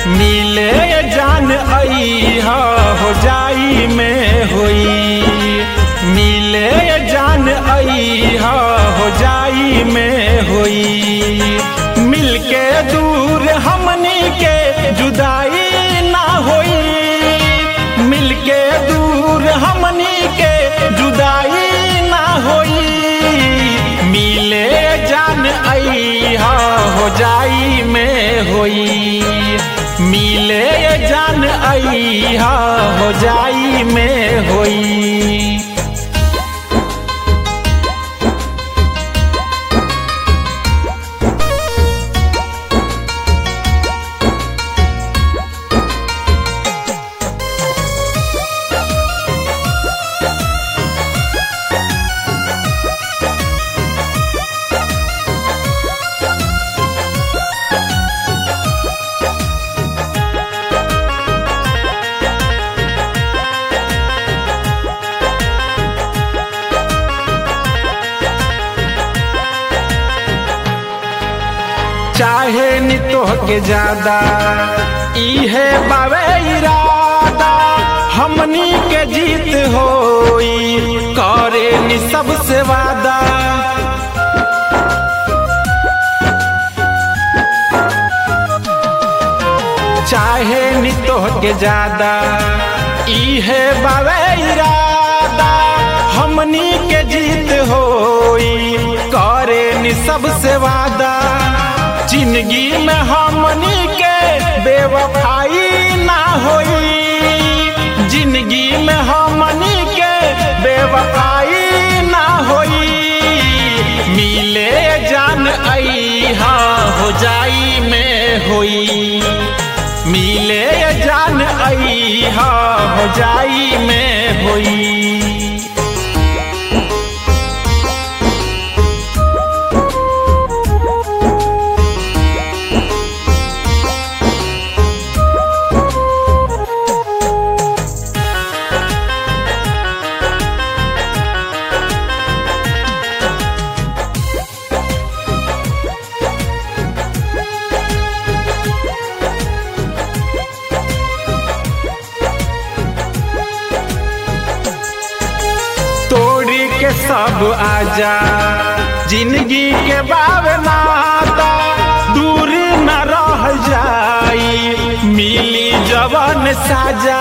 मिले जान अइहा हो जाई में होई, मिले जान अइहा हो जाई में होई। मिलके दूर हमनी के जुदाई ना होई, मिलके दूर हमनी के जुदाई ना होई। मिले जान अइहा हो जाई में होई, मिले जान अइहा हो जाई में होई। चाहे नी तोहके ज्यादा इहे बावे इरादा, हमनी के जीत होई करे नी सबसे वादा। चाहे नी तोहके ज्यादा इहे बावे इरादा, हमनी के जीत होई करे नी सबसे वादा। जिंदगी में हमनी के बेवफाई ना होई, जिंदगी में हमनी के बेवफाई ना होई। मिले जान अइहा हो जाई में होई, मिले जान अइहा हो जाई में होई। के सब आजा जिंदगी के बावनाता, दूर न रह जाई मिली जवन साजा।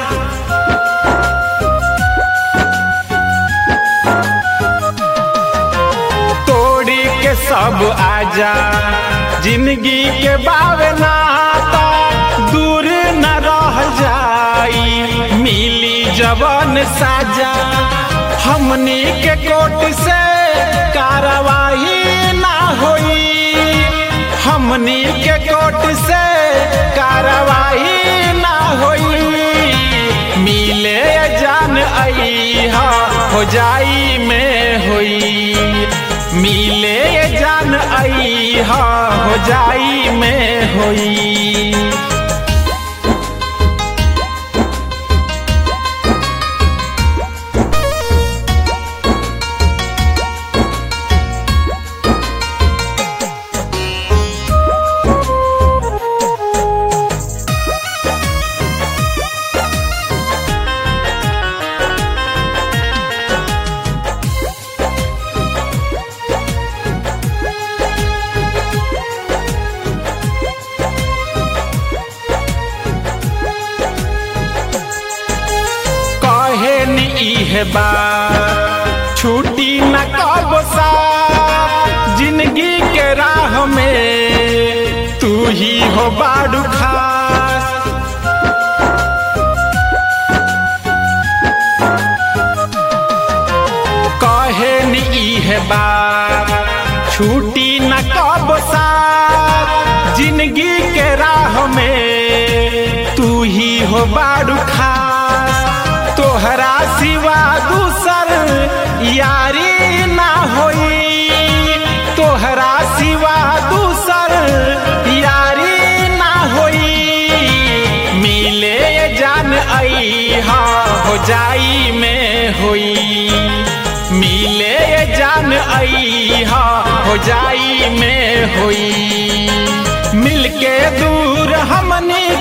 तोड़ी के सब आजा जिंदगी के बावनाता, दूर न रह जाई मिली जवन साजा। हमनी के कोर्ट से कार्रवाई ना होई, हमनी के कोर्ट से कार्रवाई ना होई। मिले जान अइहा हो जाई में होई, मिले जान अइहा हो जाई में होई। इहे बात छूटी न कबो साथ, जिंदगी के राह में तू ही हो बाड़ू खास। कहे नी इहे बात छूटी न कबो साथ, जिंदगी के राह में तू ही हो बाड़ू खास। तोहरा सिवा दूसर यारी ना होई, तोहरा सिवा दूसर यारी ना होई। मिले जान अइहा हो जाई में होई, मिले जान अइहा हो जाई में होई। मिलके दूर हमनी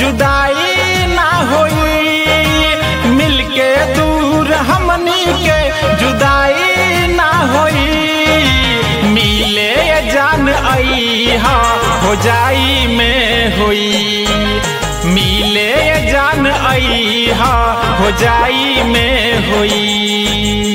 जुदाई ना होई, मिलके दूर हमनी के जुदाई ना होई। मिले जान अइहा हो जाई में होई, मिले जान अइहा हो जाई में होई।